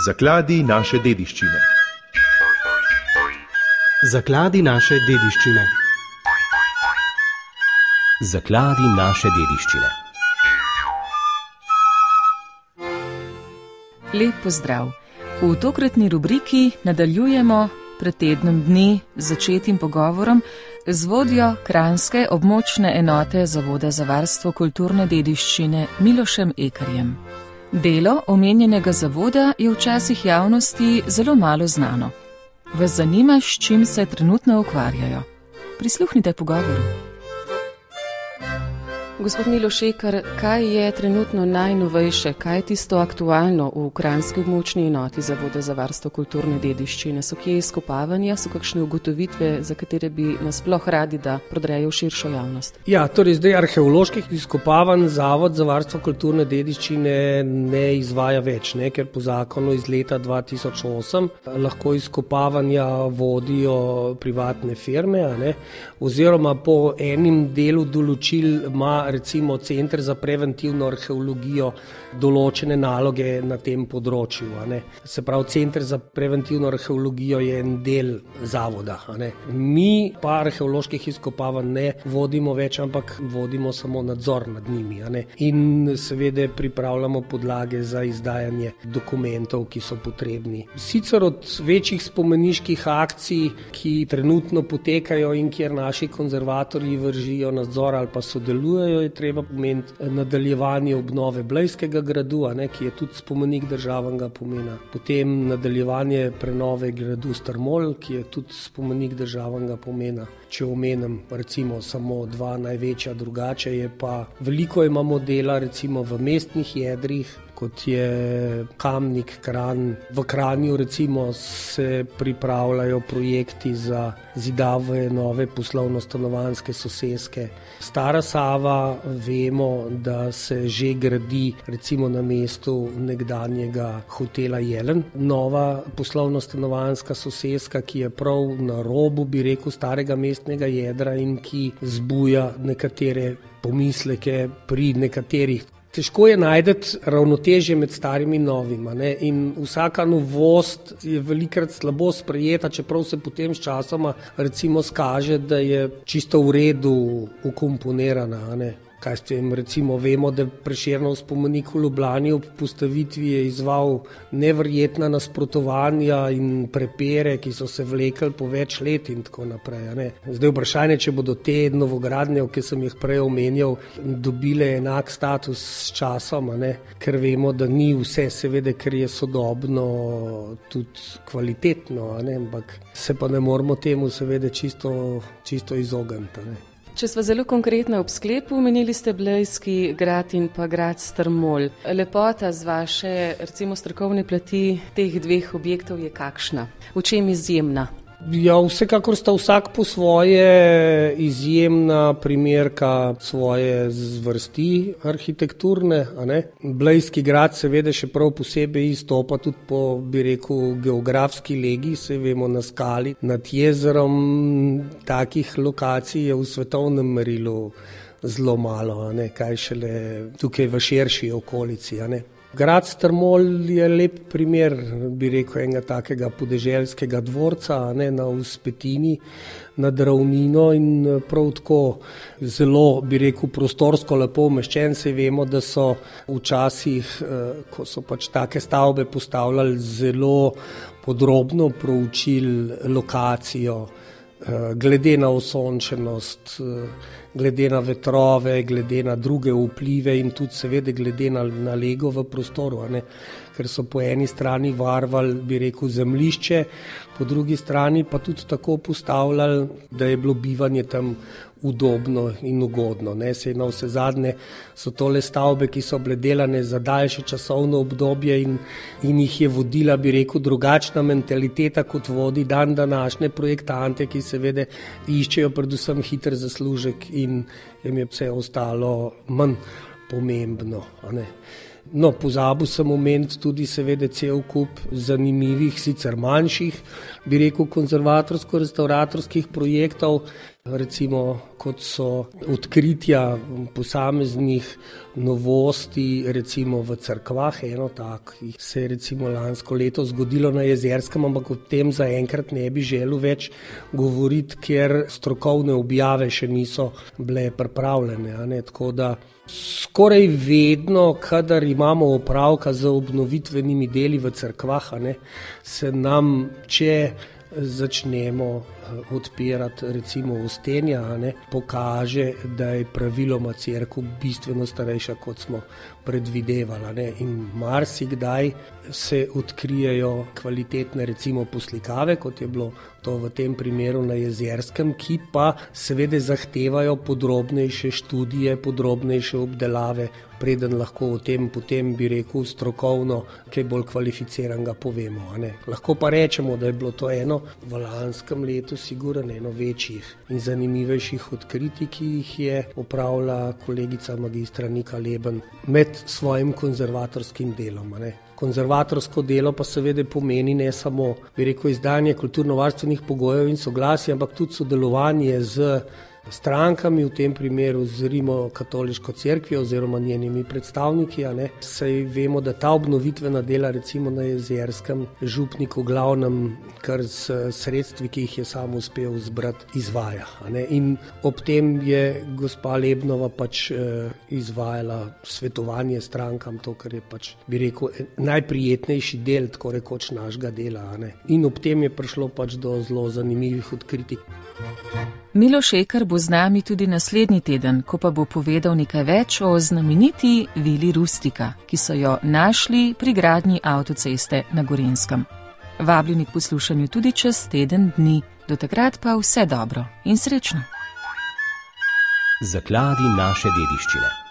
Zakladi naše dediščine. Zakladi naše dediščine. Zakladi naše dediščine. Lep pozdrav. V tokratni rubriki nadaljujemo pred tednom dni začetim pogovorom z vodjo kranjske območne enote Zavoda za varstvo kulturne dediščine Milošem Ekarjem. Delo omenjenega zavoda je včasih javnosti zelo malo znano. Vas zanima, s čim se trenutno ukvarjajo? Prisluhnite pogovoru. Gospod Miloš Ekar, kaj je trenutno najnovejše, kaj je tisto aktualno v kranjski območni enoti Zavoda za varstvo kulturne dediščine? So kje izkopavanja, so kakšne ugotovitve, za katere bi nas sploh radi, da prodrejo v širšo javnost? Ja, torej zdaj arheoloških izkopavanj Zavod za varstvo kulturne dediščine ne izvaja več, ker po zakonu iz leta 2008 lahko izkopavanja vodijo privatne firme, oziroma po enim delu določil ima recimo Center za preventivno arheologijo določene naloge na tem področju. Se pravi, Center za preventivno arheologijo je en del zavoda. Mi pa arheoloških izkopavanj ne vodimo več, ampak vodimo samo nadzor nad njimi. In seveda pripravljamo podlage za izdajanje dokumentov, ki so potrebni. Sicer od večjih spomeniških akcij, ki trenutno potekajo in kjer naši konzervatorji vršijo nadzor ali pa sodelujejo, je treba pomeniti nadaljevanje obnove Blejskega gradu, ki je tudi spomenik državnega pomena. Potem nadaljevanje prenove gradu Strmol, ki je tudi spomenik državnega pomena. Če omenim recimo samo dva največja, drugače je pa veliko imamo dela recimo v mestnih jedrih, kot je Kamnik, Kranj. V Kranju recimo se pripravljajo projekti za zidave nove poslovno-stanovanjske soseske. Stara Sava, vemo, da se že gradi recimo na mestu nekdanjega hotela Jelen. Nova poslovno-stanovanjska soseska, ki je prav na robu, bi rekel, starega mestnega jedra in ki zbuja nekatere pomisleke pri nekaterih. Težko je najti ravnotežje med starim in novim, in vsaka novost je velikokrat slabo sprejeta, čeprav se potem s časoma recimo skaže, da je čisto v redu ukomponirana. Kaj s tem, recimo vemo, da Prešernov spomenik v Ljubljani ob postavitvi je izval neverjetna nasprotovanja in prepire, ki so se vlekli po več let in tako naprej. Zdaj vprašanje, če bodo te novogradnje, ki sem jih prej omenjal, dobile enak status s časom, ker vemo, da ni vse seveda, ker je sodobno tudi kvalitetno, ampak se pa ne moramo temu seveda čisto izogniti. Če sva zelo konkretna ob sklepu, omenili ste Blejski grad in pa grad Strmol. Lepota z vaše, recimo, strokovne plati teh dveh objektov je kakšna? V čem izjemna? Ja, vsekakor sta vsak po svoje izjemna primerka svoje zvrsti arhitekturne. Blejski grad seveda še prav posebej izstopa tudi po, bi rekel, geografski legi, se vemo na skali. Nad jezerom takih lokacij je v svetovnem merilu zelo malo, kaj šele tukaj v širši okolici. Grad Strmol je lep primer, bi rekel, enega takega podeželskega dvorca, na vzpetini, nad ravnino in prav tako zelo, bi rekel, prostorsko lepo umeščen. Se vemo, da so včasih, ko so take stavbe postavljali, zelo podrobno proučili lokacijo, glede na osončenost, glede na vetrove, glede na druge vplive in tudi seveda glede na lego v prostoru, ker so po eni strani varovali, bi rekel, zemljišče, po drugi strani pa tudi tako postavljali, da je bilo bivanje tam udobno in ugodno. Sej na vse zadnje so tole stavbe, ki so bile delane za daljše časovno obdobje in jih je vodila, bi rekel, drugačna mentaliteta, kot vodi dan današnje projektante, ki seveda iščejo predvsem hiter zaslužek in jim je vse ostalo manj pomembno. Pozabil sem omeniti tudi seveda cel kup zanimivih, sicer manjših, bi rekel, konzervatorsko-restauratorskih projektov, recimo kot so odkritja posameznih novosti, recimo v cerkvah, eno tak se je recimo lansko leto zgodilo na Jezerskem, ampak o tem zaenkrat ne bi želel več govoriti, ker strokovne objave še niso bile pripravljene, tako da skoraj vedno, kadar imamo opravka z obnovitvenimi deli v cerkvah, se nam, če začnemo odpirati recimo ustenja, pokaže, da je praviloma cerkev bistveno starejša, kot smo predvidevali. In marsikdaj se odkrijejo kvalitetne recimo poslikave, kot je bilo to v tem primeru na Jezerskem, ki pa seveda zahtevajo podrobnejše študije, podrobnejše obdelave, preden lahko o tem potem, bi rekel, strokovno kaj bolj kvalificiranega povemo. Lahko pa rečemo, da je bilo to eno v lanskem letu sigurno eno večjih in zanimivejših odkritij, ki jih je opravila kolegica magistra Nika Leben med svojim konzervatorskim delom. Konzervatorsko delo pa seveda pomeni ne samo, bi rekel, izdanje kulturno-varstvenih pogojev in soglasij, ampak tudi sodelovanje z strankami, v tem primeru z Rimokatoliško cerkvijo oziroma njenimi predstavniki. Saj vemo, da ta obnovitvena dela recimo na Jezerskem župnik v glavnem kar s sredstvi, ki jih je sam uspel zbrati, izvaja. In ob tem je gospa Lebnova izvajala svetovanje strankam, to, kar je bi rekel, najprijetnejši del, tako rekoč, našega dela. In ob tem je prišlo do zelo zanimivih odkritij. Miloš Ekar bo z nami tudi naslednji teden, ko pa bo povedal nekaj več o znameniti vili Rustika, ki so jo našli pri gradnji avtoceste na Gorenjskem. Vabljeni k poslušanju tudi čez teden dni, do takrat pa vse dobro in srečno. Zakladi naše dediščine.